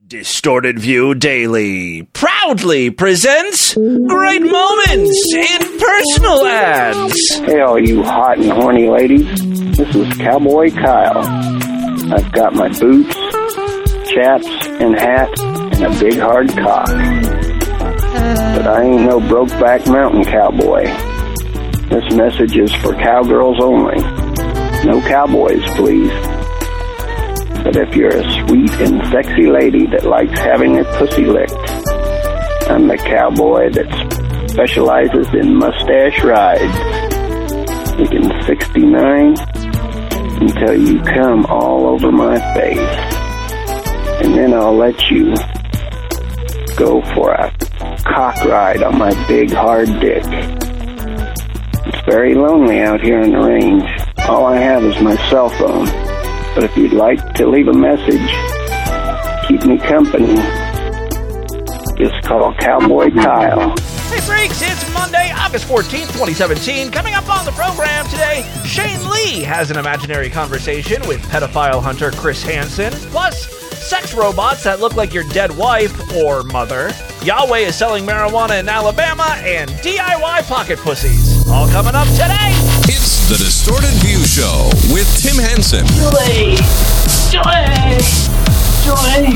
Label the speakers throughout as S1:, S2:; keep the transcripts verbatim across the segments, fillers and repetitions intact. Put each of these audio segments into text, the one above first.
S1: Distorted View Daily proudly presents great moments in personal ads.
S2: Hey, all you hot and horny ladies. This is Cowboy Kyle. I've got my boots, chaps, and hat, and a big hard cock. But I ain't no Brokeback Mountain cowboy. This message is for cowgirls only. No cowboys, please. But if you're a sweet and sexy lady that likes having her pussy licked, I'm the cowboy that specializes in mustache rides. We can sixty-nine until you come all over my face. And then I'll let you go for a cock ride on my big hard dick. It's very lonely out here in the range. All I have is my cell phone. But if you'd like to leave a message, keep me company, just call Cowboy Kyle.
S3: Hey freaks, it's Monday, August fourteenth, twenty seventeen. Coming up on the program today, Shane Lee has an imaginary conversation with pedophile hunter Chris Hansen. Plus, sex robots that look like your dead wife or mother. Yahweh is selling marijuana in Alabama, and D I Y pocket pussies. All coming up today.
S4: It's the Distorted View Show with Tim Henson.
S5: Joy! Joy! Joy!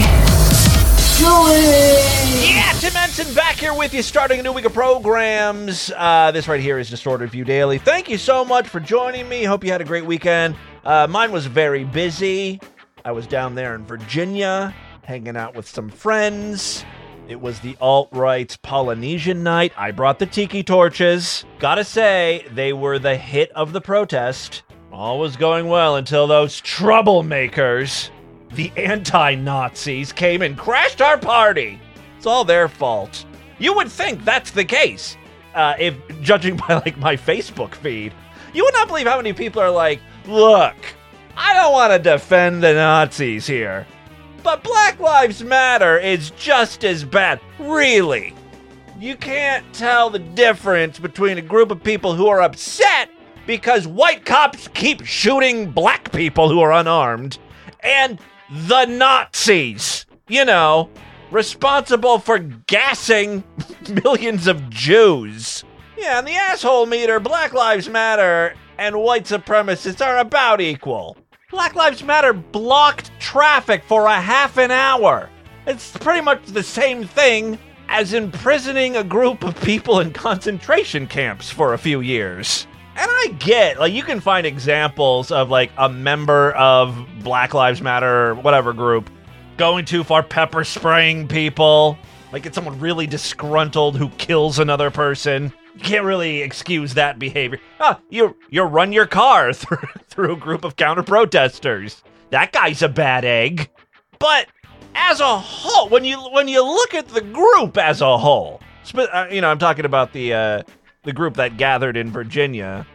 S5: Joy!
S3: Yeah, Tim Henson back here with you, starting a new week of programs. Uh, this right here is Distorted View Daily. Thank you so much for joining me. Hope you had a great weekend. Uh, mine was very busy. I was down there in Virginia, hanging out with some friends. It was the alt-right Polynesian night. I brought the tiki torches. Gotta say, they were the hit of the protest. All was going well until those troublemakers, the anti-Nazis, came and crashed our party. It's all their fault. You would think that's the case, uh, if judging by like my Facebook feed. You would not believe how many people are like, look, I don't want to defend the Nazis here, but Black Lives Matter is just as bad. Really? You can't tell the difference between a group of people who are upset because white cops keep shooting black people who are unarmed and the Nazis, you know, responsible for gassing millions of Jews. Yeah, and the asshole meter, Black Lives Matter and white supremacists are about equal. Black Lives Matter blocked traffic for a half an hour. It's pretty much the same thing as imprisoning a group of people in concentration camps for a few years. And I get, like, you can find examples of, like, a member of Black Lives Matter or whatever group going too far, pepper spraying people. Like, it's someone really disgruntled who kills another person. You can't really excuse that behavior. Ah, you you run your car through, through a group of counter-protesters. That guy's a bad egg. But as a whole, when you when you look at the group as a whole, uh, you know, I'm talking about the uh, the group that gathered in Virginia,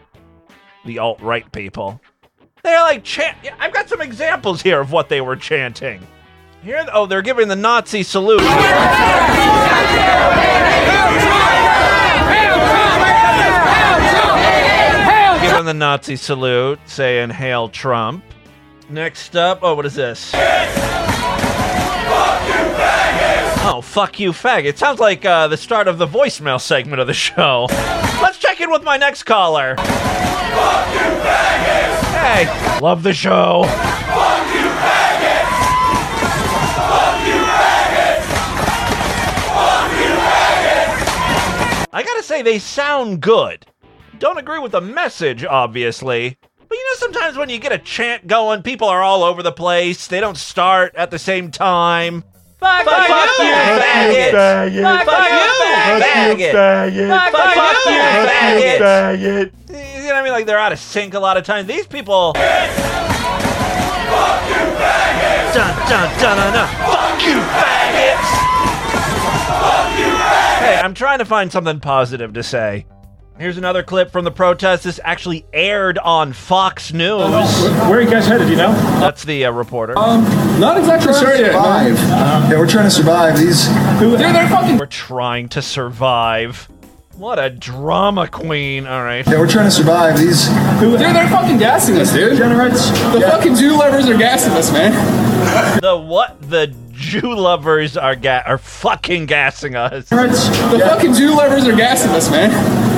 S3: the alt-right people. They're like chant. I've got some examples here of what they were chanting. Here, oh, they're giving the Nazi salute. Giving the Nazi salute, saying "Hail Trump." Next up, oh, what is this? Fuck you, faggot! Oh, fuck you, faggot. Sounds like uh, the start of the voicemail segment of the show. Let's check in with my next caller. Fuck you, faggot! Hey, love the show. Fuck you, faggot! Fuck you, faggot! Fuck you, faggot! I gotta say, they sound good. Don't agree with the message, obviously. But you know, sometimes when you get a chant going, people are all over the place. They don't start at the same time. Fuck, fuck, fuck you, faggot! Fuck, fuck you, faggot! Fuck, fuck you, faggot! You know what I mean? Like, they're out of sync a lot of times. These people... Fuck you, faggot! Dun, dun, dun, dun, dun. Fuck you, faggots! Fuck you, faggot! Hey, I'm trying to find something positive to say. Here's another clip from the protest. This actually aired on Fox News.
S6: Where, where are you guys headed, do you know?
S3: That's the uh, reporter.
S6: Um, not exactly sure yet.
S7: Survive. Uh-huh. Yeah, we're trying to survive. These...
S6: They're, they're fucking...
S3: We're trying to survive. What a drama queen. All right.
S7: Yeah, we're trying to survive. These...
S6: They're, they're fucking gassing us, dude. Generates. The yeah. fucking Jew lovers are gassing us, man.
S3: The what? The Jew lovers are ga- are fucking gassing us.
S6: The fucking Jew lovers are gassing us, man.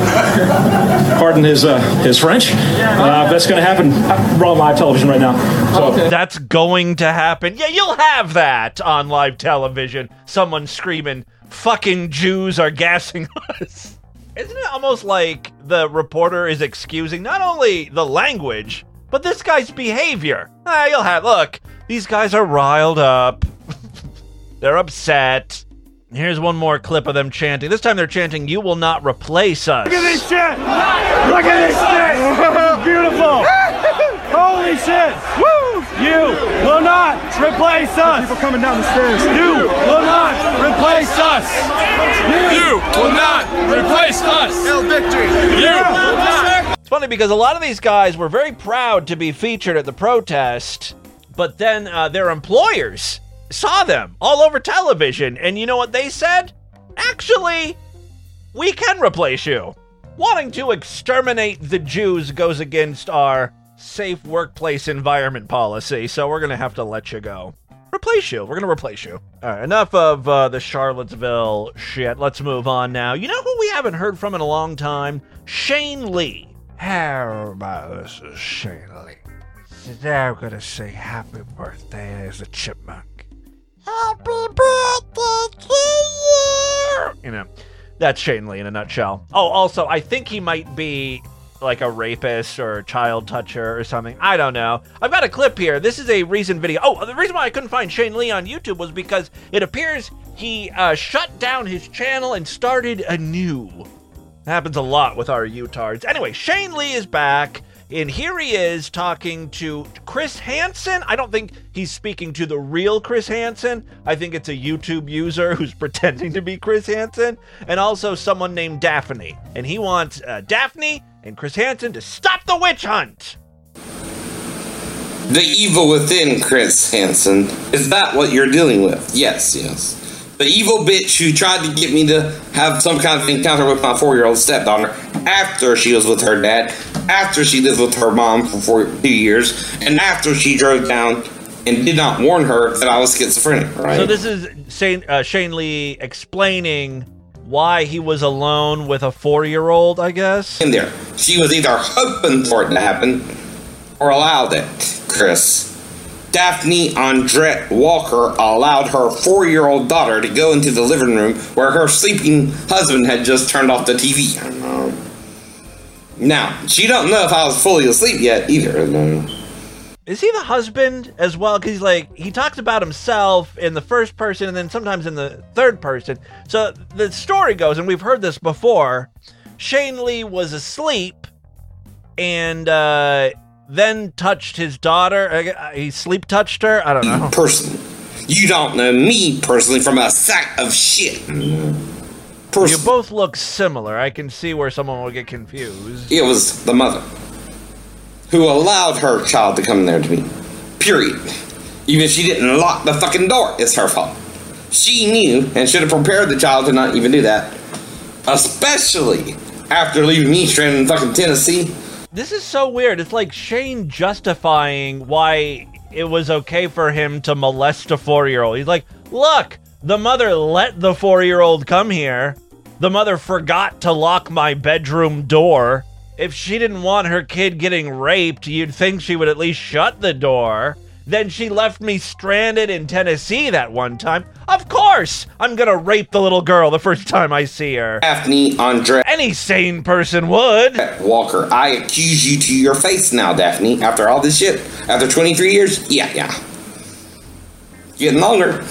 S6: Pardon his uh, his French. Uh, that's going to happen. We're on live television right now. So. Okay.
S3: That's going to happen. Yeah, you'll have that on live television. Someone screaming, fucking Jews are gassing us. Isn't it almost like the reporter is excusing not only the language, but this guy's behavior? Ah, you'll have, look, these guys are riled up. They're upset. Here's one more clip of them chanting. This time they're chanting, "You will not replace us."
S8: Look at this shit! Look at this shit! This is beautiful! Holy shit! Woo! You will not replace us! People coming down the stairs. You will not replace us! You,
S4: You will not replace us.
S8: Hail victory!
S4: You will not.
S3: It's funny because a lot of these guys were very proud to be featured at the protest, but then uh, their employers saw them all over television, and you know what they said? Actually, we can replace you. Wanting to exterminate the Jews goes against our safe workplace environment policy, so we're gonna have to let you go. Replace you. We're gonna replace you. All right, enough of uh, the Charlottesville shit. Let's move on now. You know who we haven't heard from in a long time? Shane Lee. How about this is Shane Lee? Today I'm gonna say happy birthday as a chipmunk. Happy birthday to you! You know, that's Shane Lee in a nutshell. Oh, also, I think he might be like a rapist or a child toucher or something. I don't know. I've got a clip here. This is a recent video. Oh, the reason why I couldn't find Shane Lee on YouTube was because it appears he uh, shut down his channel and started anew. Happens a lot with our U-tards. Anyway, Shane Lee is back. And here he is talking to Chris Hansen. I don't think he's speaking to the real Chris Hansen. I think it's a YouTube user who's pretending to be Chris Hansen. And also someone named Daphne. And he wants uh, Daphne and Chris Hansen to stop the witch hunt.
S9: The evil within, Chris Hansen. Is that what you're dealing with? Yes, yes. The evil bitch who tried to get me to have some kind of encounter with my four-year-old stepdaughter after she was with her dad, after she lived with her mom for four, two years, and after she drove down and did not warn her that I was schizophrenic, right?
S3: So this is Shane, uh, Shane Lee explaining why he was alone with a four-year-old, I guess?
S9: In there. She was either hoping for it to happen or allowed it, Chris. Daphne Andrette Walker allowed her four-year-old daughter to go into the living room where her sleeping husband had just turned off the T V. Now, she don't know if I was fully asleep yet either.
S3: Is he the husband as well? Because he's like, he talks about himself in the first person and then sometimes in the third person. So the story goes, and we've heard this before, Shane Lee was asleep and uh, then touched his daughter. He sleep touched her? I don't know.
S9: Personally. You don't know me personally from a sack of shit.
S3: Person. You both look similar. I can see where someone will get confused.
S9: It was the mother who allowed her child to come in there to me. Period. Even if she didn't lock the fucking door, it's her fault. She knew and should have prepared the child to not even do that. Especially after leaving me stranded in fucking Tennessee.
S3: This is so weird. It's like Shane justifying why it was okay for him to molest a four-year-old. He's like, look, the mother let the four-year-old come here. The mother forgot to lock my bedroom door. If she didn't want her kid getting raped, you'd think she would at least shut the door. Then she left me stranded in Tennessee that one time. Of course, I'm gonna rape the little girl the first time I see her.
S9: Daphne Andrette.
S3: Any sane person would.
S9: Walker, I accuse you to your face now, Daphne. After all this shit, after twenty-three years, yeah, yeah. Getting older.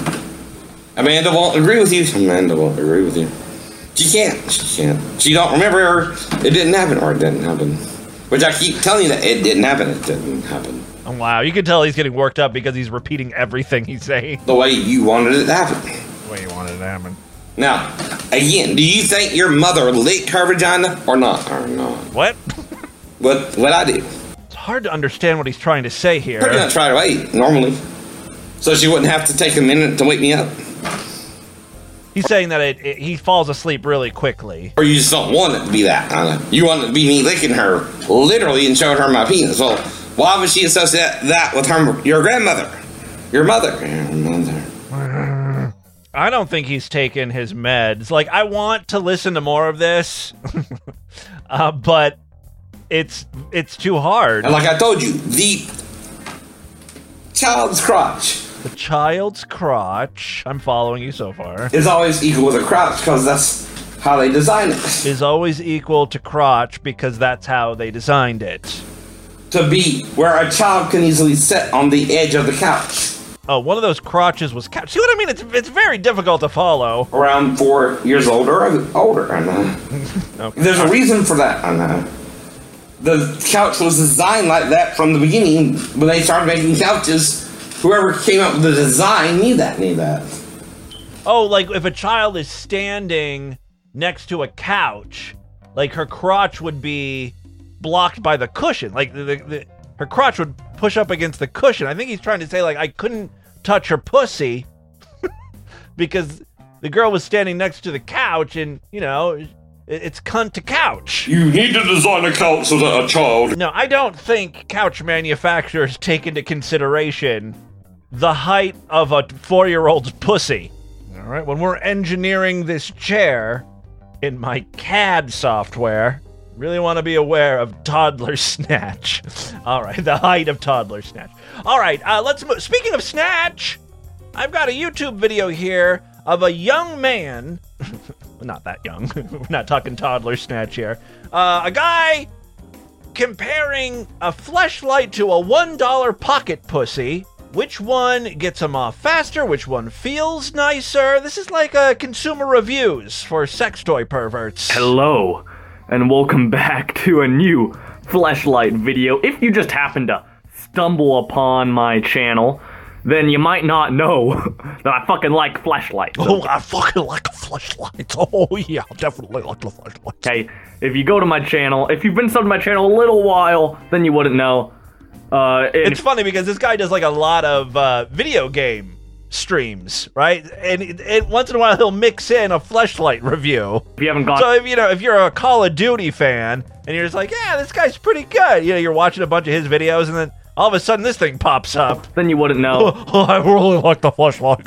S9: Amanda won't agree with you. Amanda won't agree with you. She can't. She can't. She don't remember it didn't happen or it didn't happen. Which I keep telling you that it didn't happen. It didn't happen.
S3: Oh, wow, you can tell he's getting worked up because he's repeating everything he's saying.
S9: The way you wanted it to happen.
S3: The way you wanted it to happen.
S9: Now, again, do you think your mother licked her vagina or not? Or not?
S3: What?
S9: What? What I did?
S3: It's hard to understand what he's trying to say here.
S9: Pretty much right away, normally. So she wouldn't have to take a minute to wake me up.
S3: He's saying that it, it, he falls asleep really quickly.
S9: Or you just don't want it to be that. Uh, you want it to be me licking her, literally, and showing her my penis. Well, why would she associate that with her, your grandmother? Your mother. Your mother.
S3: I don't think he's taken his meds. Like, I want to listen to more of this, uh, but it's it's too hard.
S9: And like I told you, the child's crotch.
S3: The child's crotch, I'm following you so far,
S9: is always equal to crotch because that's how they designed it.
S3: Is always equal to crotch because that's how they designed it.
S9: To be where a child can easily sit on the edge of the couch.
S3: Oh, one of those crotches was couch. See what I mean? It's it's very difficult to follow.
S9: Around four years old or older, I know. Okay. There's a reason for that, I know. The couch was designed like that from the beginning. When they started making couches, whoever came up with the design knew that, knew that.
S3: Oh, like if a child is standing next to a couch, like her crotch would be blocked by the cushion. Like the, the, the her crotch would push up against the cushion. I think he's trying to say, like, I couldn't touch her pussy because the girl was standing next to the couch, and, you know, it, it's cunt to couch.
S8: You need to design a couch so that a child...
S3: No, I don't think couch manufacturers take into consideration the height of a four-year-old's pussy. All right, when we're engineering this chair in my C A D software... Really want to be aware of toddler snatch. All right, the height of toddler snatch. All right, uh, let's move. Speaking of snatch, I've got a YouTube video here of a young man. Not that young. We're not talking toddler snatch here. Uh, a guy comparing a fleshlight to a one dollar pocket pussy. Which one gets him off faster? Which one feels nicer? This is like uh, consumer reviews for sex toy perverts.
S10: Hello. And welcome back to a new fleshlight video. If you just happen to stumble upon my channel, then you might not know that I fucking like fleshlights.
S3: So. Oh, I fucking like fleshlights. Oh, yeah, definitely like the fleshlights.
S10: Okay, if you go to my channel, if you've been subbed to my channel a little while, then you wouldn't know. Uh,
S3: it's funny because this guy does like a lot of uh, video game streams, right? And, and once in a while he'll mix in a fleshlight review.
S10: If you haven't gone,
S3: so if you know if you're a Call of Duty fan and you're just like, yeah, this guy's pretty good. You know, you're watching a bunch of his videos and then all of a sudden this thing pops up.
S10: Then you wouldn't know.
S3: Oh, I really like the fleshlight.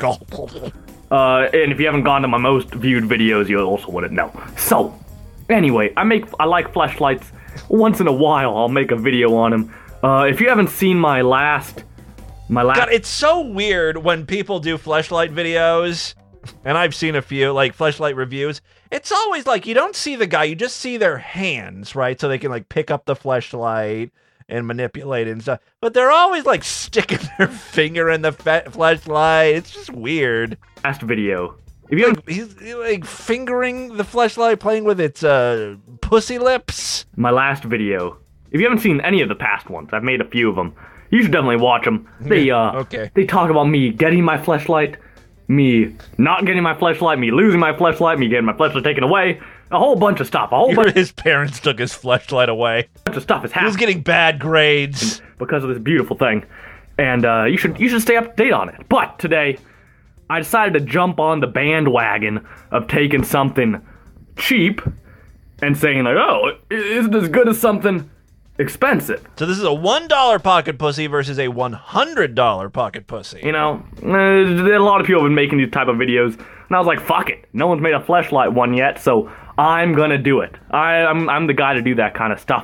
S10: uh, and if you haven't gone to my most viewed videos, you also wouldn't know. So, anyway, I make I like fleshlights. Once in a while, I'll make a video on them. Uh, if you haven't seen my last. My last-
S3: God, it's so weird when people do fleshlight videos, and I've seen a few, like, fleshlight reviews. It's always like, you don't see the guy, you just see their hands, right? So they can, like, pick up the fleshlight and manipulate it and stuff. But they're always, like, sticking their finger in the fe- fleshlight. It's just weird.
S10: Last video. If you
S3: like, he's, like, fingering the fleshlight, playing with its, uh, pussy lips.
S10: My last video. If you haven't seen any of the past ones, I've made a few of them. You should definitely watch them. They uh,
S3: okay.
S10: They talk about me getting my fleshlight, me not getting my fleshlight, me losing my fleshlight, me getting my fleshlight taken away, a whole bunch of stuff. A whole bunch.
S3: His parents took his fleshlight away.
S10: A bunch of stuff is happening.
S3: He was getting bad grades
S10: because of this beautiful thing, and uh, you should you should stay up to date on it. But today, I decided to jump on the bandwagon of taking something cheap and saying like, oh, it isn't as good as something expensive.
S3: So this is a one dollar pocket pussy versus a one hundred dollar pocket pussy.
S10: You know, uh, a lot of people have been making these type of videos, and I was like, fuck it. No one's made a fleshlight one yet, so I'm gonna do it. I, I'm, I'm the guy to do that kind of stuff.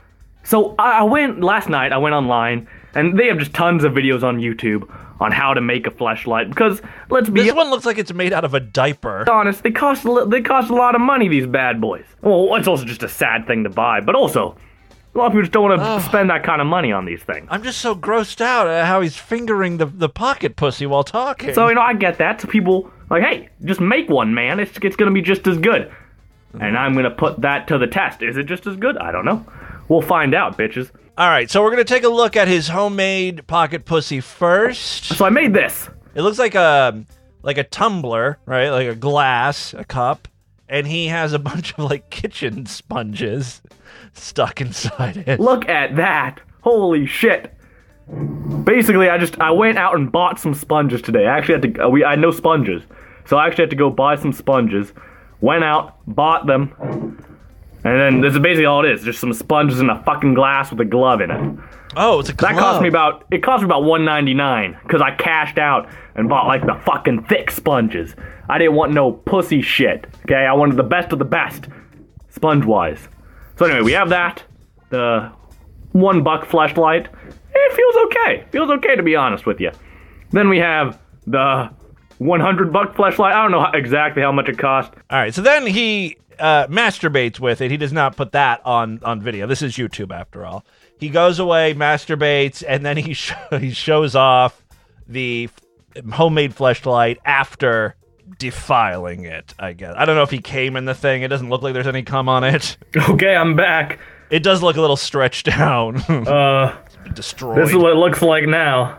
S10: So I, I went, last night, I went online, and they have just tons of videos on YouTube on how to make a fleshlight, because, let's be
S3: This one looks like it's made out of a diaper.
S10: honest, they cost, a, they cost a lot of money, these bad boys. Well, it's also just a sad thing to buy, but also, a lot of people just don't want to oh. spend that kind of money on these things.
S3: I'm just so grossed out at how he's fingering the, the pocket pussy while talking.
S10: So, you know, I get that. So people, like, hey, just make one, man. It's, it's going to be just as good. Mm-hmm. And I'm going to put that to the test. Is it just as good? I don't know. We'll find out, bitches.
S3: All right, so we're going to take a look at his homemade pocket pussy first.
S10: So I made this.
S3: It looks like a, like a tumbler, right? Like a glass, a cup. And he has a bunch of, like, kitchen sponges stuck inside it.
S10: Look at that. Holy shit. Basically, I just, I went out and bought some sponges today. I actually had to, uh, we, I had no sponges. So I actually had to go buy some sponges. Went out, bought them. And then this is basically all it is. Just some sponges in a fucking glass with a glove in it.
S3: Oh, it's a club.
S10: That cost me about it cost me about one ninety-nine because I cashed out and bought like the fucking thick sponges. I didn't want no pussy shit. Okay, I wanted the best of the best, sponge wise. So anyway, we have that. The one buck fleshlight. It feels okay. Feels okay to be honest with you. Then we have the one hundred buck fleshlight. I don't know how, exactly how much it cost.
S3: All right, so then he uh, masturbates with it. He does not put that on, on video. This is YouTube after all. He goes away, masturbates, and then he sh- he shows off the homemade fleshlight after defiling it, I guess. I don't know if he came in the thing. It doesn't look like there's any cum on it.
S10: Okay, I'm back.
S3: It does look a little stretched down.
S10: uh,
S3: destroyed.
S10: This is what it looks like now.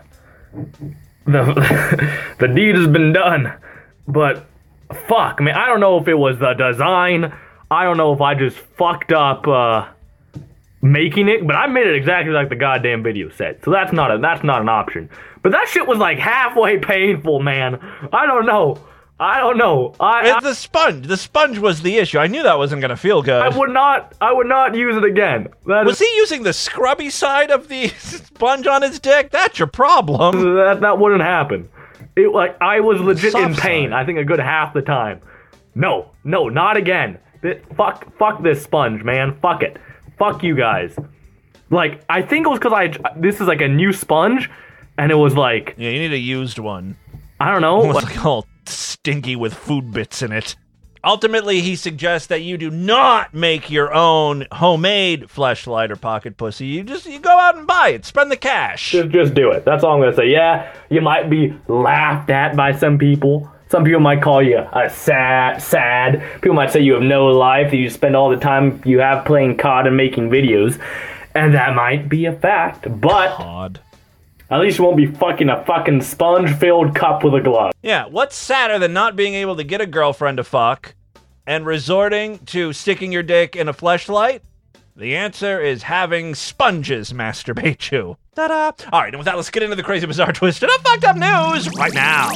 S10: The the deed has been done, but fuck, I mean, I don't know if it was the design. I don't know if I just fucked up uh, making it, but I made it exactly like the goddamn video said. So that's not a that's not an option. But that shit was like halfway painful, man. I don't know. I don't know. I,
S3: it's I, the sponge. The sponge was the issue. I knew that wasn't going to feel good.
S10: I would not. I would not use it again. That
S3: was
S10: is,
S3: he using the scrubby side of the sponge on his dick? That's your problem.
S10: That that wouldn't happen. It like I was legit
S3: Soft
S10: in pain.
S3: side.
S10: I think a good half the time. No, no, not again. This, fuck, fuck this sponge, man. Fuck it. Fuck you guys. Like I think it was because I. This is like a new sponge, and it was like.
S3: Yeah, you need a used one.
S10: I don't know.
S3: It was like all stinky with food bits in it. Ultimately, he suggests that you do not make your own homemade fleshlight or pocket pussy. You just you go out and buy it. Spend the cash.
S10: Just, just do it. That's all I'm gonna say. Yeah, you might be laughed at by some people. Some people might call you a sad, sad. People might say you have no life. That you spend all the time you have playing C O D and making videos, and that might be a fact. But.
S3: C O D.
S10: At least you won't be fucking a fucking sponge-filled cup with a glove.
S3: Yeah, what's sadder than not being able to get a girlfriend to fuck and resorting to sticking your dick in a fleshlight? The answer is having sponges masturbate you. Ta-da! All right, and with that, let's get into the crazy, bizarre, twisted up, fucked up news right now.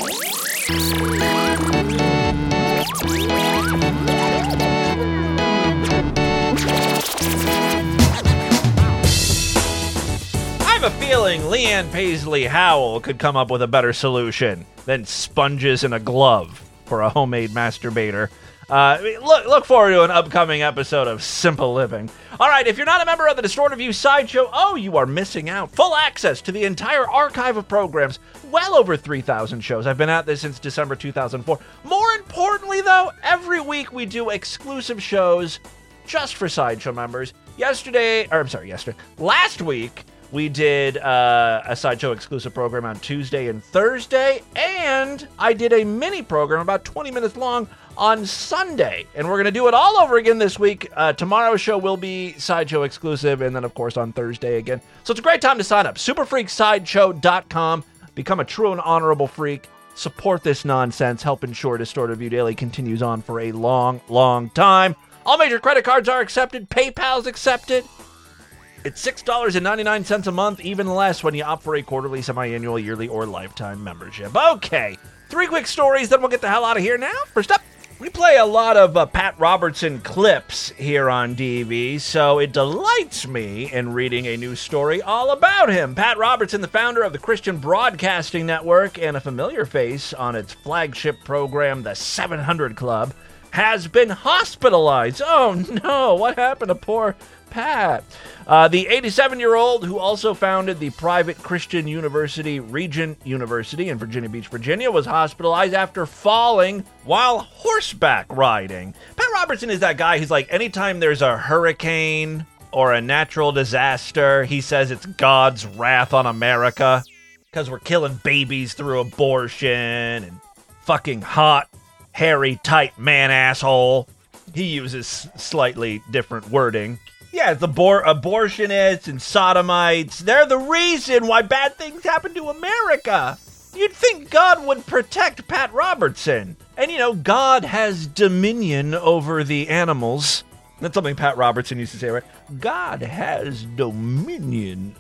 S3: I have a feeling Leanne Paisley Howell could come up with a better solution than sponges in a glove for a homemade masturbator. Uh, look, look forward to an upcoming episode of Simple Living. All right, if you're not a member of the Distorted View Sideshow, oh, you are missing out. Full access to the entire archive of programs, well over three thousand shows. I've been at this since December two thousand four. More importantly, though, every week we do exclusive shows just for Sideshow members. Yesterday, or I'm sorry, yesterday, last week, we did uh, a Sideshow exclusive program on Tuesday and Thursday, and I did a mini program about twenty minutes long on Sunday. And we're going to do it all over again this week. Uh, tomorrow's show will be Sideshow exclusive, and then, of course, on Thursday again. So it's a great time to sign up. super freak sideshow dot com. Become a true and honorable freak. Support this nonsense. Help ensure Distorted View Daily continues on for a long, long time. All major credit cards are accepted. PayPal's accepted. It's six dollars and ninety-nine cents a month, even less when you opt for a quarterly, semi-annual, yearly, or lifetime membership. Okay, three quick stories, then we'll get the hell out of here now. First up, we play a lot of uh, Pat Robertson clips here on D V, so it delights me in reading a new story all about him. Pat Robertson, the founder of the Christian Broadcasting Network and a familiar face on its flagship program, The seven hundred Club, has been hospitalized. Oh no, what happened to poor Pat? Uh, the eighty-seven-year-old, who also founded the private Christian university Regent University in Virginia Beach, Virginia, was hospitalized after falling while horseback riding. Pat Robertson is that guy who's like, anytime there's a hurricane or a natural disaster, he says it's God's wrath on America because we're killing babies through abortion and fucking hot, hairy, tight man asshole. He uses slightly different wording. Yeah, the abor- abortionists and sodomites, they're the reason why bad things happen to America. You'd think God would protect Pat Robertson. And, you know, God has dominion over the animals. That's something Pat Robertson used to say, right? God has dominion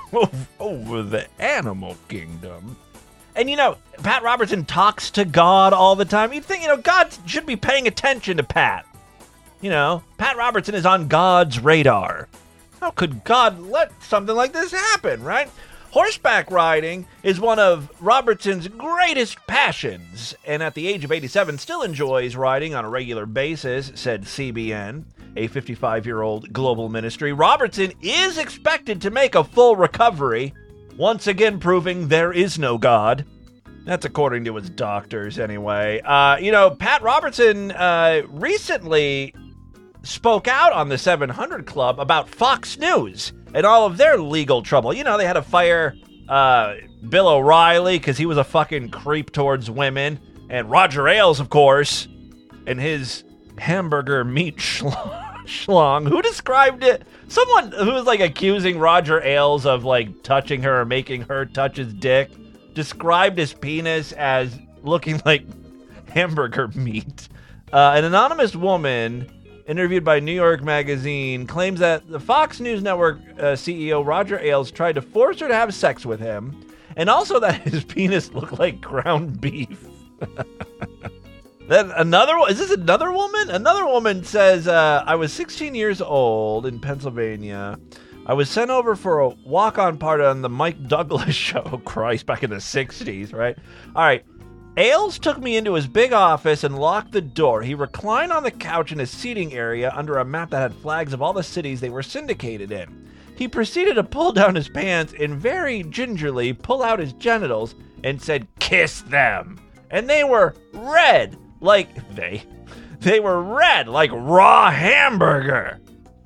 S3: over the animal kingdom. And, you know, Pat Robertson talks to God all the time. You'd think, you know, God should be paying attention to Pat. You know, Pat Robertson is on God's radar. How could God let something like this happen, right? Horseback riding is one of Robertson's greatest passions, and at the age of eighty-seven still enjoys riding on a regular basis, said C B N, a fifty-five-year-old global ministry. Robertson is expected to make a full recovery, once again proving there is no God. That's according to his doctors, anyway. Uh, you know, Pat Robertson uh, recently spoke out on the seven hundred Club about Fox News and all of their legal trouble. You know, they had to fire uh, Bill O'Reilly because he was a fucking creep towards women. And Roger Ailes, of course, and his hamburger meat schlong. schlong. Who described it? Someone who was, like, accusing Roger Ailes of, like, touching her or making her touch his dick described his penis as looking like hamburger meat. Uh, an anonymous woman interviewed by New York Magazine claims that the Fox News Network uh, C E O Roger Ailes tried to force her to have sex with him, and also that his penis looked like ground beef. Then another is this another woman? Another woman says, uh, I was sixteen years old in Pennsylvania. I was sent over for a walk-on part on the Mike Douglas show. Oh, Christ, back in the sixties, right? All right. Ailes took me into his big office and locked the door. He reclined on the couch in his seating area under a map that had flags of all the cities they were syndicated in. He proceeded to pull down his pants and very gingerly pull out his genitals and said, kiss them. And they were red, like they. They were red, like raw hamburger.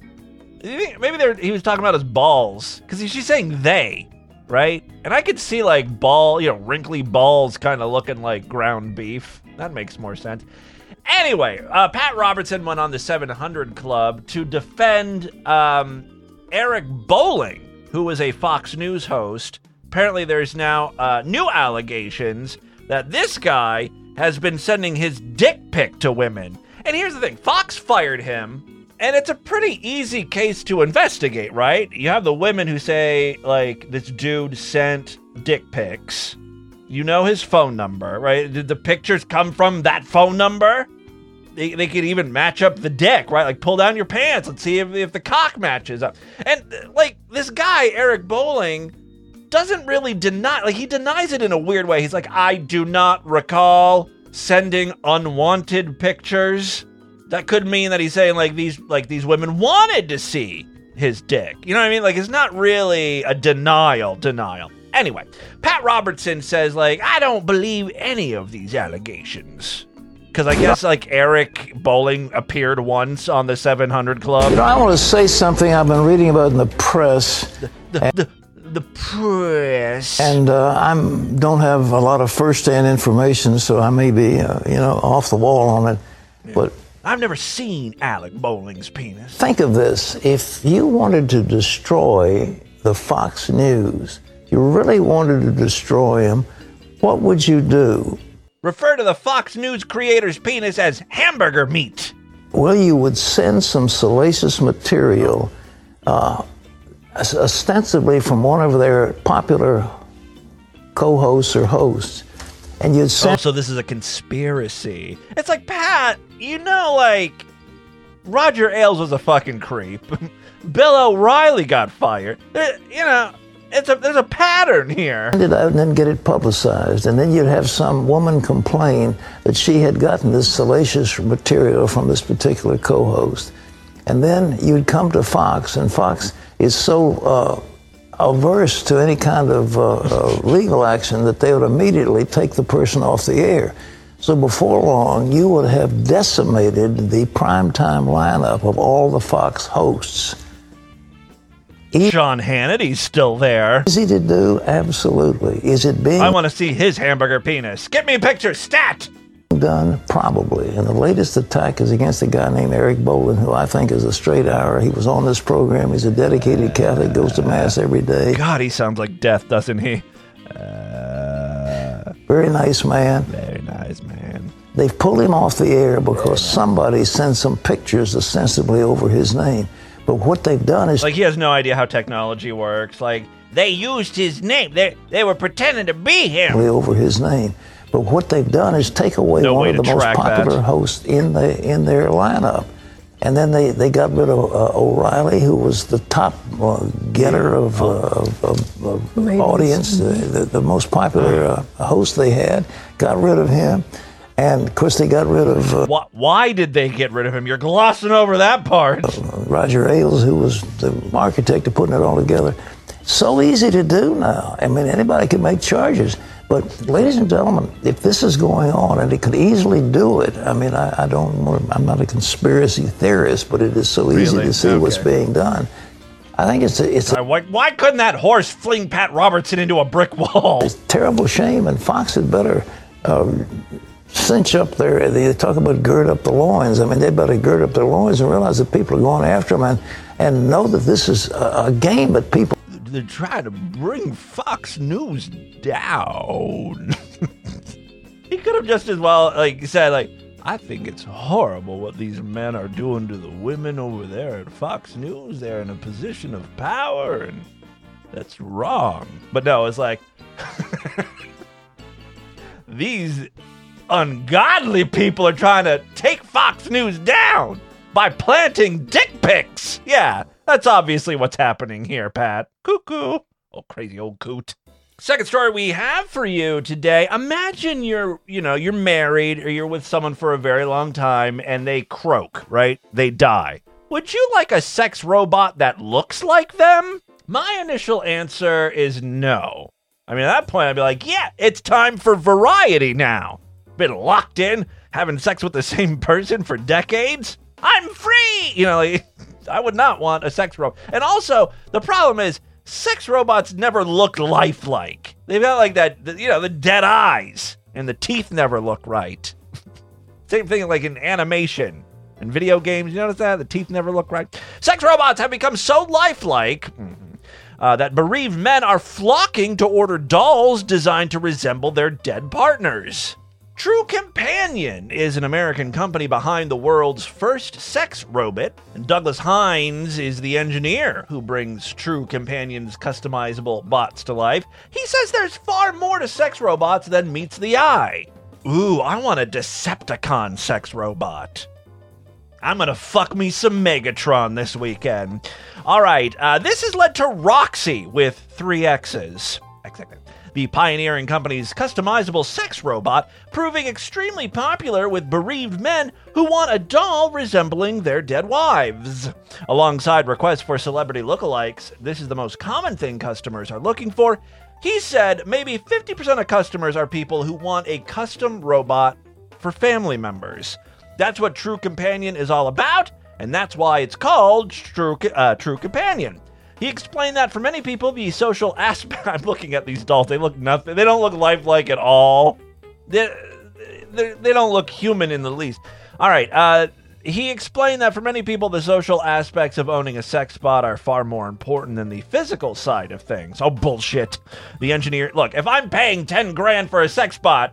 S3: Maybe they were, he was talking about his balls, because she's saying they. Right? And I could see, like, ball, you know, wrinkly balls kind of looking like ground beef. That makes more sense. Anyway, uh, Pat Robertson went on the seven hundred Club to defend um, Eric Bolling, who was a Fox News host. Apparently there's now uh, new allegations that this guy has been sending his dick pic to women. And here's the thing. Fox fired him. And it's a pretty easy case to investigate, right? You have the women who say, like, this dude sent dick pics. You know his phone number, right? Did the pictures come from that phone number? They, they could even match up the dick, right? Like, pull down your pants. Let's see if, if the cock matches up. And, like, this guy, Eric Bolling, doesn't really deny, like, he denies it in a weird way. He's like, I do not recall sending unwanted pictures. That could mean that he's saying, like, these like these women wanted to see his dick. You know what I mean? Like, it's not really a denial, denial. Anyway, Pat Robertson says, like, I don't believe any of these allegations. Because I guess, like, Eric Bolling appeared once on the seven hundred Club.
S11: You know, I want to say something I've been reading about in the press.
S3: The, the, the, the press.
S11: And uh, I don't have a lot of first-hand information, so I may be, uh, you know, off the wall on it.
S3: Yeah.
S11: But
S3: I've never seen Alec Bolling's penis.
S11: Think of this. If you wanted to destroy the Fox News, you really wanted to destroy him, what would you do?
S3: Refer to the Fox News creator's penis as hamburger meat.
S11: Well, you would send some salacious material, uh, ostensibly from one of their popular co-hosts or hosts, and you'd send...
S3: Oh, so this is a conspiracy. It's like, Pat, you know, like, Roger Ailes was a fucking creep. Bill O'Reilly got fired. There, you know, it's a there's a pattern here.
S11: And then get it publicized, and then you'd have some woman complain that she had gotten this salacious material from this particular co-host, and then you'd come to Fox, and Fox is so uh, averse to any kind of uh, uh, legal action that they would immediately take the person off the air. So before long, you would have decimated the primetime lineup of all the Fox hosts.
S3: Sean Hannity's still there.
S11: Easy to do? Absolutely. Is it being...
S3: I want to see his hamburger penis. Get me a picture, stat!
S11: Done? Probably. And the latest attack is against a guy named Eric Bolling, who I think is a straight hour. He was on this program. He's a dedicated Catholic, goes to Mass every day.
S3: God, he sounds like death, doesn't he? Uh,
S11: very nice man.
S3: Very nice man.
S11: They've pulled him off the air because somebody sent some pictures ostensibly over his name. But what they've done is...
S3: Like, he has no idea how technology works. Like, they used his name. They they were pretending to be him.
S11: ...over his name. But what they've done is take away
S3: no
S11: one
S3: way
S11: of the
S3: to
S11: most
S3: track
S11: popular
S3: that.
S11: hosts in the in their lineup. And then they, they got rid of uh, O'Reilly, who was the top uh, getter of, uh, of, of, of audience, uh, the, the most popular uh, host they had. Got rid of him. And, of course, they got rid of... Uh,
S3: why, why did they get rid of him? You're glossing over that part.
S11: Uh, Roger Ailes, who was the architect of putting it all together. So easy to do now. I mean, anybody can make charges. But, ladies and gentlemen, if this is going on, and it could easily do it, I mean, I, I don't want to, I'm not a conspiracy theorist, but it is so easy
S3: Really?
S11: to see
S3: Okay.
S11: what's being done. I think it's a, it's a
S3: Why, why couldn't that horse fling Pat Robertson into a brick wall?
S11: It's a terrible shame, and Fox had better uh, cinch up their, they talk about gird up the loins. I mean, they better gird up their loins and realize that people are going after them and, and know that this is a, a game that people...
S3: They're trying to bring Fox News down. He could have just as well, like, said, like, I think it's horrible what these men are doing to the women over there at Fox News. They're in a position of power, and that's wrong. But no, it's like, these ungodly people are trying to take Fox News down by planting dick pics. Yeah, that's obviously what's happening here, Pat. Cuckoo. Oh, crazy old coot. Second story we have for you today. Imagine you're, you know, you're married or you're with someone for a very long time and they croak, right? They die. Would you like a sex robot that looks like them? My initial answer is no. I mean, at that point, I'd be like, yeah, it's time for variety now. Been locked in, having sex with the same person for decades. I'm free! You know, like, I would not want a sex robot. And also, the problem is, sex robots never look lifelike. They've got like that, you know, the dead eyes, and the teeth never look right. Same thing like in animation and video games. You notice that? The teeth never look right. Sex robots have become so lifelike uh, that bereaved men are flocking to order dolls designed to resemble their dead partners. True Companion is an American company behind the world's first sex robot, and Douglas Hines is the engineer who brings True Companion's customizable bots to life. He says there's far more to sex robots than meets the eye. Ooh, I want a Decepticon sex robot. I'm gonna fuck me some Megatron this weekend. All right, uh, this has led to Roxy with three X's. Exactly. The pioneering company's customizable sex robot, proving extremely popular with bereaved men who want a doll resembling their dead wives. Alongside requests for celebrity lookalikes, this is the most common thing customers are looking for. He said maybe fifty percent of customers are people who want a custom robot for family members. That's what True Companion is all about, and that's why it's called True, uh, True Companion. He explained that for many people, the social aspect... I'm looking at these dolls. They look nothing. They don't look lifelike at all. They, they, they don't look human in the least. All right. Uh, he explained that for many people, the social aspects of owning a sex bot are far more important than the physical side of things. Oh, bullshit. The engineer... Look, if I'm paying ten grand for a sex bot,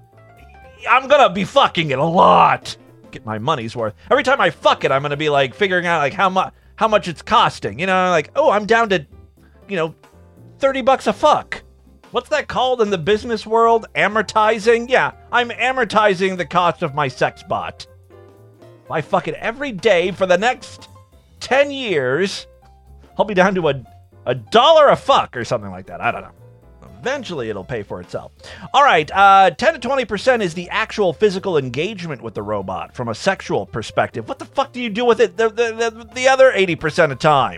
S3: I'm going to be fucking it a lot. Get my money's worth. Every time I fuck it, I'm going to be, like, figuring out, like, how much... how much it's costing, you know, like, oh, I'm down to, you know, thirty bucks a fuck. What's that called in the business world? Amortizing? Yeah, I'm amortizing the cost of my sex bot. If I fuck it every day for the next ten years, I'll be down to a, a dollar a fuck or something like that. I don't know. Eventually, it'll pay for itself. All right, uh, ten to twenty percent is the actual physical engagement with the robot from a sexual perspective. What the fuck do you do with it the, the, the, the other eighty percent of time?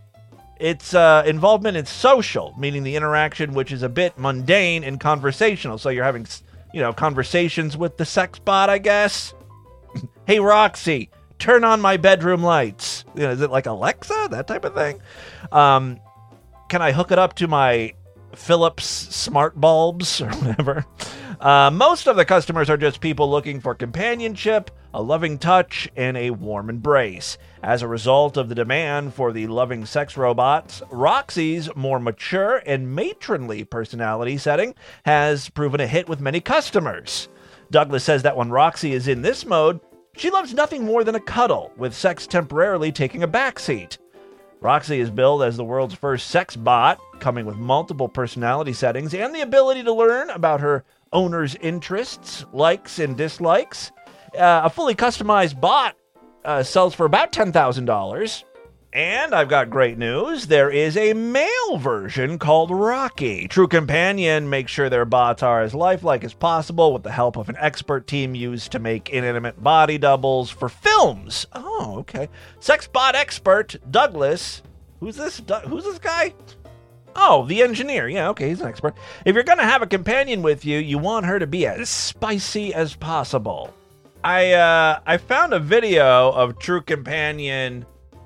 S3: It's uh, involvement in social, meaning the interaction, which is a bit mundane and conversational. So you're having, you know, conversations with the sex bot, I guess. Hey, Roxy, turn on my bedroom lights. You know, is it like Alexa, that type of thing? Um, can I hook it up to my Philips smart bulbs or whatever? Uh, most of the customers are just people looking for companionship, a loving touch, and a warm embrace. As a result of the demand for the loving sex robots, Roxy's more mature and matronly personality setting has proven a hit with many customers. Douglas says that when Roxy is in this mode, she loves nothing more than a cuddle, with sex temporarily taking a backseat. Roxy is billed as the world's first sex bot, coming with multiple personality settings and the ability to learn about her owner's interests, likes, and dislikes. Uh, a fully customized bot uh, sells for about ten thousand dollars. And I've got great news. There is a male version called Rocky. True Companion makes sure their bots are as lifelike as possible with the help of an expert team used to make inanimate body doubles for films. Oh, okay. Sex bot expert Douglas. Who's this? Du- who's this guy? Oh, the engineer. Yeah, okay, he's an expert. If you're going to have a companion with you, you want her to be as spicy as possible. I uh, I found a video of True Companion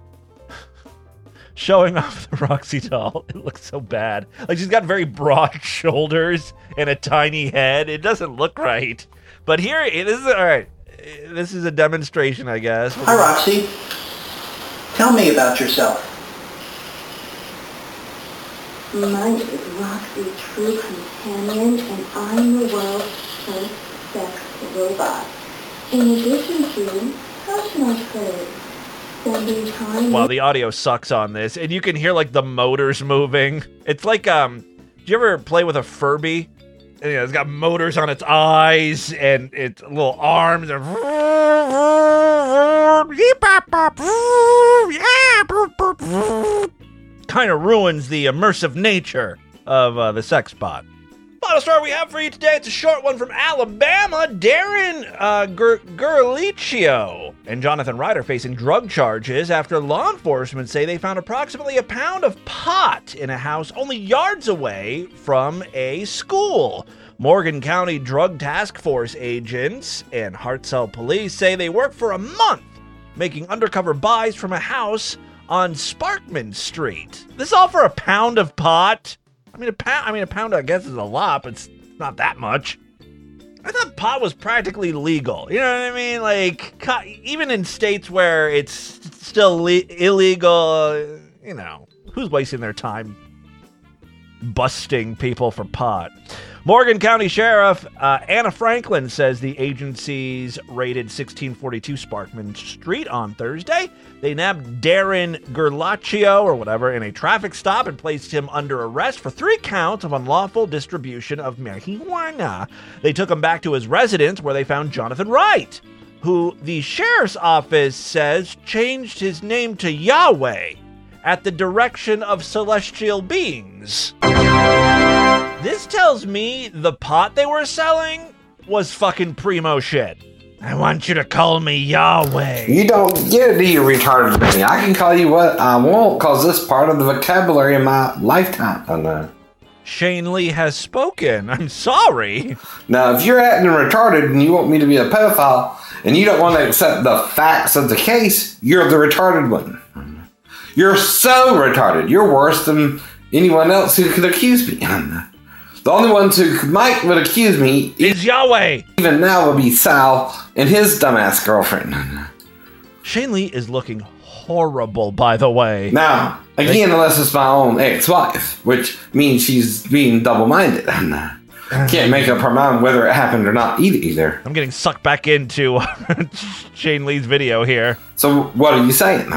S3: showing off the Roxy doll. It looks so bad. Like, she's got very broad shoulders and a tiny head. It doesn't look right. But here, this is, all right. This is a demonstration, I guess.
S12: Hi, Roxy. Tell me about yourself.
S13: My name is Roxy, True Companion, and I'm the world's first sex robot. In addition to, how can I put spending time...
S3: Wow, the audio sucks on this, and you can hear, like, the motors moving. It's like, um, do you ever play with a Furby? And, you know, it's got motors on its eyes, and its little arms, and... kind of ruins the immersive nature of uh, the sex bot. Final story we have for you today, it's a short one from Alabama. Darren uh, Gur- Gurlicchio and Jonathan Wright are facing drug charges after law enforcement say they found approximately a pound of pot in a house only yards away from a school. Morgan County Drug Task Force agents and Hartselle Police say they worked for a month making undercover buys from a house on Sparkman Street. This is all for a pound of pot? I mean, a pound, I mean, a pound, I guess, is a lot, but it's not that much. I thought pot was practically legal. You know what I mean? Like, co- even in states where it's still le- illegal, you know, who's wasting their time busting people for pot? Morgan County Sheriff uh, Anna Franklin says the agencies raided sixteen forty-two Sparkman Street on Thursday. They nabbed Darren Gurlicchio, or whatever, in a traffic stop and placed him under arrest for three counts of unlawful distribution of marijuana. They took him back to his residence where they found Jonathan Wright, who the sheriff's office says changed his name to Yahweh at the direction of celestial beings. This tells me the pot they were selling was fucking primo shit. I want you to call me Yahweh.
S9: You don't get it, you retarded me. I can call you what I want because this is part of the vocabulary in my lifetime. I know.
S3: Shane Lee has spoken. I'm sorry.
S9: Now, if you're acting retarded and you want me to be a pedophile and you don't want to accept the facts of the case, you're the retarded one. You're so retarded. You're worse than anyone else who could accuse me. The only ones who might would accuse me
S3: is Yahweh.
S9: Even now would be Sal and his dumbass girlfriend.
S3: Shane Lee is looking horrible, by the way.
S9: Now, again, unless it's my own ex-wife, which means she's being double-minded. Can't make up her mind whether it happened or not either.
S3: I'm getting sucked back into Shane Lee's video here.
S9: So, what are you saying?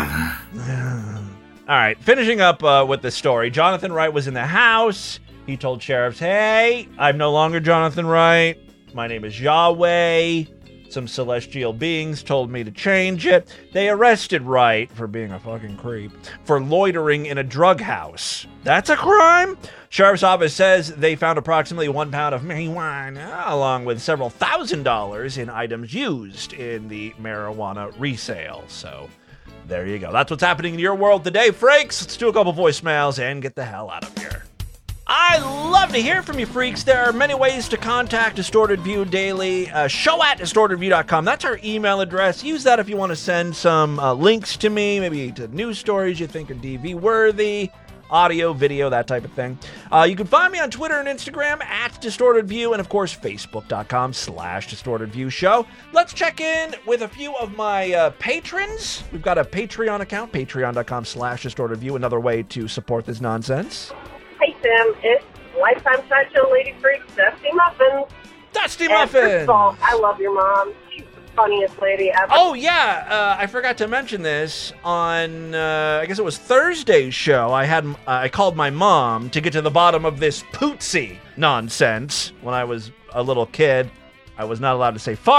S3: All right, finishing up uh, with the story. Jonathan Wright was in the house. He told sheriffs, hey, I'm no longer Jonathan Wright. My name is Yahweh. Some celestial beings told me to change it. They arrested Wright for being a fucking creep for loitering in a drug house. That's a crime? Sheriff's office says they found approximately one pound of marijuana along with several thousand dollars in items used in the marijuana resale. So there you go. That's what's happening in your world today, freaks. Let's do a couple voicemails and get the hell out of here. I love to hear from you, freaks. There are many ways to contact Distorted View Daily. Uh, show at distorted view dot com. That's our email address. Use that if you want to send some uh, links to me, maybe to news stories you think are D V-worthy, audio, video, that type of thing. Uh, you can find me on Twitter and Instagram at Distorted View, and of course, facebook dot com slash Distorted View Show. Let's check in with a few of my uh, patrons. We've got a Patreon account, patreon dot com slash Distorted View, another way to support this nonsense.
S14: Hey, Tim, it's Lifetime Sideshow Lady Freak, Dusty Muffin.
S3: Dusty
S14: and
S3: Muffin!
S14: First of all, I love your mom. She's the funniest lady ever.
S3: Oh, yeah, uh, I forgot to mention this. On, uh, I guess it was Thursday's show, I had uh, I called my mom to get to the bottom of this Pootsie nonsense. When I was a little kid, I was not allowed to say fart,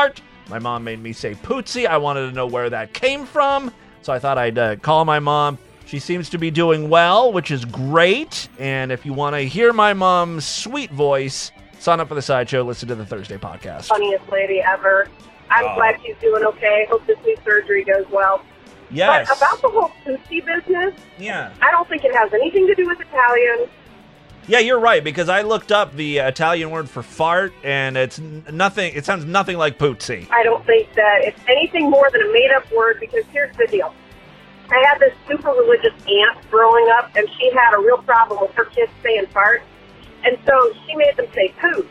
S3: My mom made me say Pootsie. I wanted to know where that came from, so I thought I'd uh, call my mom. She seems to be doing well, which is great. And if you want to hear my mom's sweet voice, sign up for the Sideshow. Listen to the Thursday podcast.
S14: Funniest lady ever. I'm
S3: Oh.
S14: glad she's doing okay. Hope this new surgery goes well.
S3: Yes.
S14: But about the whole Pootsie business,
S3: Yeah.
S14: I don't think it has anything to do with Italian.
S3: Yeah, you're right, because I looked up the uh, Italian word for fart, and it's n- nothing. It sounds nothing like Pootsie.
S14: I don't think that it's anything more than a made-up word, because here's the deal. I had this super religious aunt growing up, and she had a real problem with her kids saying fart. And so she made them say poot.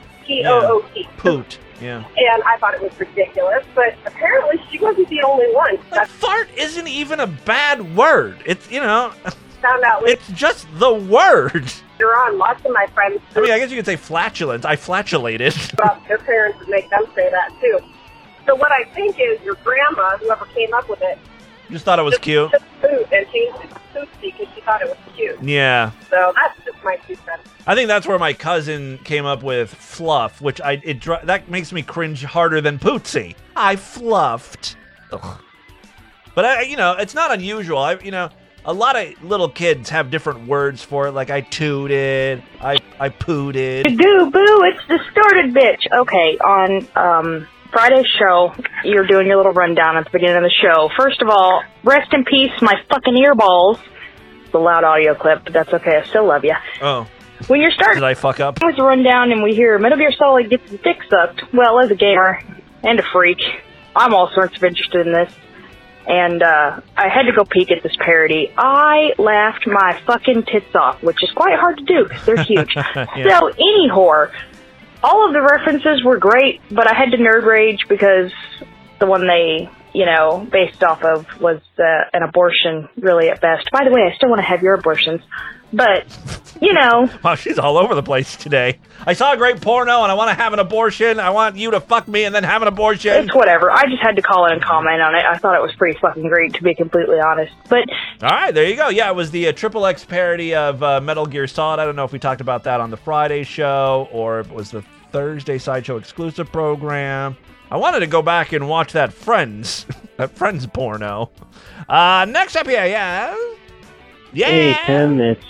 S14: P O O T.
S3: Poot. Yeah.
S14: And I thought it was ridiculous, but apparently she wasn't the only one.
S3: But fart isn't even a bad word. It's, you know,
S14: Found out
S3: it's just the word.
S14: later on, lots of my friends,
S3: I mean, I guess you could say flatulence. I flatulated.
S14: about their parents would make them say that too. So what I think is your grandma, whoever came up with it,
S3: Just thought it was cute.
S14: took poot and changed it to Pootsie because she thought it was cute.
S3: Yeah.
S14: So that's just my two cents.
S3: I think that's where my cousin came up with fluff, which I it dr- that makes me cringe harder than Pootsie. I fluffed. Ugh. But I, you know, it's not unusual. I, you know, a lot of little kids have different words for it. Like I tooted, I I pooted.
S15: Do boo, it's distorted, bitch. Okay, on um Friday's show, you're doing your little rundown at the beginning of the show. First of all, rest in peace, my fucking earballs. It's a loud audio clip, but that's okay. I still love you.
S3: Oh.
S15: When you're starting
S3: Did I fuck up?
S15: with a rundown and we hear Metal Gear Solid gets his dick sucked, well, as a gamer and a freak, I'm all sorts of interested in this. And uh, I had to go peek at this parody. I laughed my fucking tits off, which is quite hard to do because they're huge.
S3: Yeah.
S15: So, any whore, all of the references were great, but I had to nerd rage because the one they, you know, based off of was uh, an abortion, really at best. By the way, I still want to have your abortions, but, you know.
S3: Wow, she's all over the place today. I saw a great porno and I want to have an abortion. I want you to fuck me and then have an abortion.
S15: It's whatever. I just had to call in and comment on it. I thought it was pretty fucking great, to be completely honest. But
S3: All right, there you go. Yeah, it was the uh, Triple X parody of uh, Metal Gear Solid. I don't know if we talked about that on the Friday show or if it was the Thursday Sideshow exclusive program. I wanted to go back and watch that Friends, that Friends porno. Uh, next up here, yeah. Yeah.
S16: Hey, Tim, it's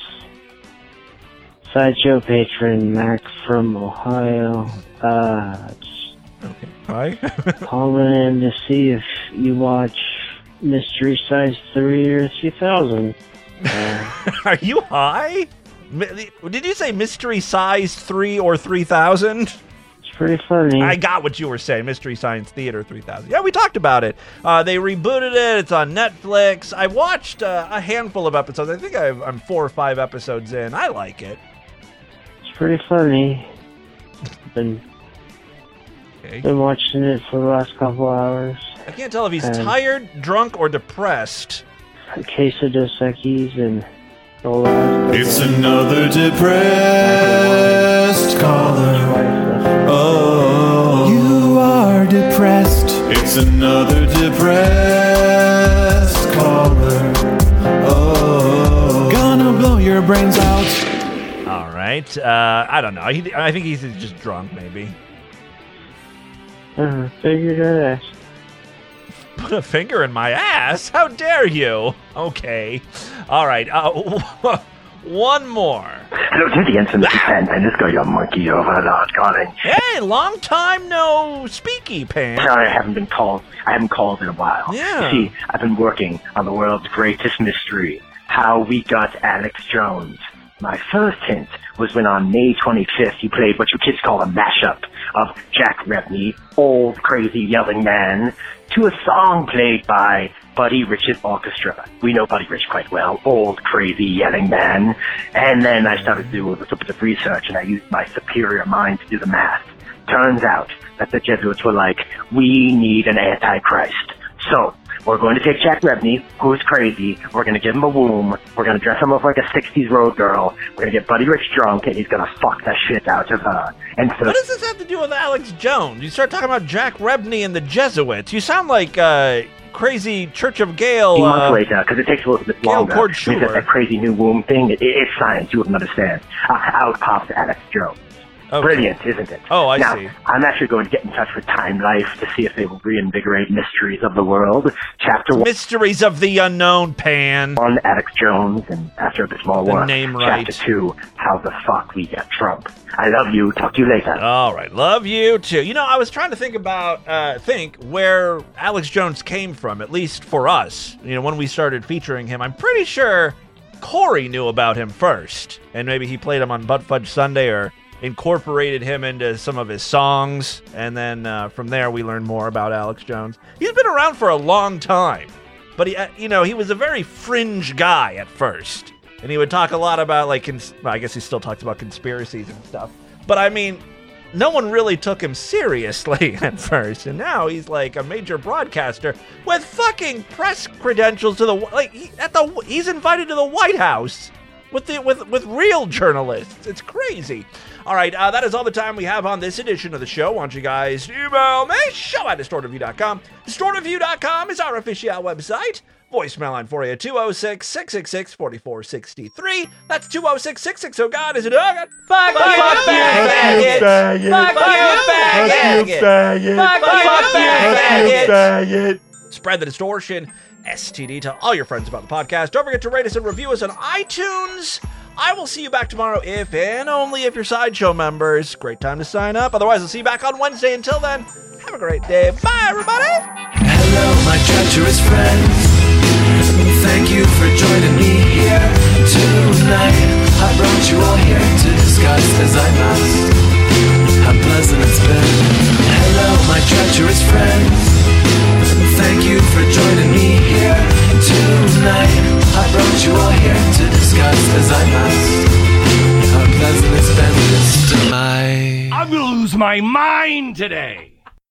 S16: Sideshow patron Mac from Ohio. Uh, just
S3: Hi.
S16: calling in to see if you watch Mystery Size three or three thousand. Uh,
S3: Are you high? Mi- Did you say Mystery Size three or three thousand?
S16: it's pretty funny.
S3: I got what you were saying. Mystery Science Theater three thousand. Yeah, we talked about it. Uh, they rebooted it. It's on Netflix. I watched uh, a handful of episodes. I think I've, I'm four or five episodes in. I like it.
S16: It's pretty funny. Been, been watching it for the last couple hours.
S3: I can't tell if he's
S16: Um,
S3: tired, drunk, or depressed.
S16: A case of Dos Equis and the last.
S17: It's another depressed caller. Oh, you are depressed. It's another depressed caller. Oh, gonna blow your brains out.
S3: All right. Uh, I don't know. He, I think he's just drunk, maybe.
S16: Uh, figured I'd ask.
S3: Put a finger in my ass? How dare you? Okay. All right. Uh, one more.
S18: Hello, Indians and the Pan Pan. Your monkey over Lord calling.
S3: Hey, long time no speaky, Pan.
S18: Sorry, I haven't been called. I haven't called in a while.
S3: Yeah.
S18: You see, I've been working on the world's greatest mystery: how we got Alex Jones. My first hint was when on May twenty-fifth he played what you kids call a mashup of Jack Rebney, Old Crazy Yelling Man, to a song played by Buddy Rich's Orchestra. We know Buddy Rich quite well, Old Crazy Yelling Man. And then I started to do a little bit of research, and I used my superior mind to do the math. Turns out that the Jesuits were like, we need an Antichrist. So, we're going to take Jack Rebney, who's crazy, we're going to give him a womb, we're going to dress him up like a sixties road girl, we're going to get Buddy Rich drunk, and he's going to fuck the shit out of her. And so,
S3: What does this have to do with Alex Jones? You start talking about Jack Rebney and the Jesuits. You sound like uh, crazy Church of Gale.
S18: Eight months
S3: uh,
S18: later, because it takes a little bit
S3: Gail
S18: longer.
S3: Cord
S18: Because
S3: Schumer.
S18: that crazy new womb thing, it, it's science, you wouldn't understand. Uh, out pops Alex Jones. Brilliant, isn't it?
S3: Oh, I
S18: now,
S3: see.
S18: I'm actually going to get in touch with Time Life to see if they will reinvigorate Mysteries of the World. Chapter one.
S3: Mysteries of the Unknown, Pan.
S18: One, Alex Jones and After a Small
S3: The
S18: War.
S3: name right.
S18: Chapter two, How the Fuck We Got Trump. I love you. Talk to you later.
S3: All right, love you too. You know, I was trying to think about, uh, think where Alex Jones came from, at least for us. You know, when we started featuring him, I'm pretty sure Corey knew about him first, and maybe he played him on Butt Fudge Sunday or incorporated him into some of his songs, and then uh, from there we learned more about Alex Jones. He's been around for a long time, but he, uh, you know, he was a very fringe guy at first, and he would talk a lot about like, cons- well, I guess he still talks about conspiracies and stuff. But I mean, no one really took him seriously at first, and now he's like a major broadcaster with fucking press credentials to the like. He, at the he's invited to the White House with the with with real journalists. It's crazy. All right, uh, that is all the time we have on this edition of the show. Why don't you guys email me, show at distort review dot com. distort review dot com is our official website. Voicemail line for you, two oh six, six six six, four four six three. That's two oh six, six six oh, God, is it oh, God? Fuck you, faggot! Fuck you, faggot! Fuck you, faggot! Fuck you, faggot! Spread the distortion, S T D. Tell all your friends about the podcast. Don't forget to rate us and review us on iTunes. I will see you back tomorrow if and only if you're Sideshow members. Great time to sign up. Otherwise, I'll see you back on Wednesday. Until then, have a great day. Bye, everybody!
S17: Hello, my treacherous friends. Thank you for joining me here tonight. I brought you all here to discuss as I must how pleasant it's been. Hello, my treacherous friends. Thank you for joining me here tonight. I brought you all here to discuss as I must how pleasant it's been this tonight.
S8: I'm gonna lose my mind today.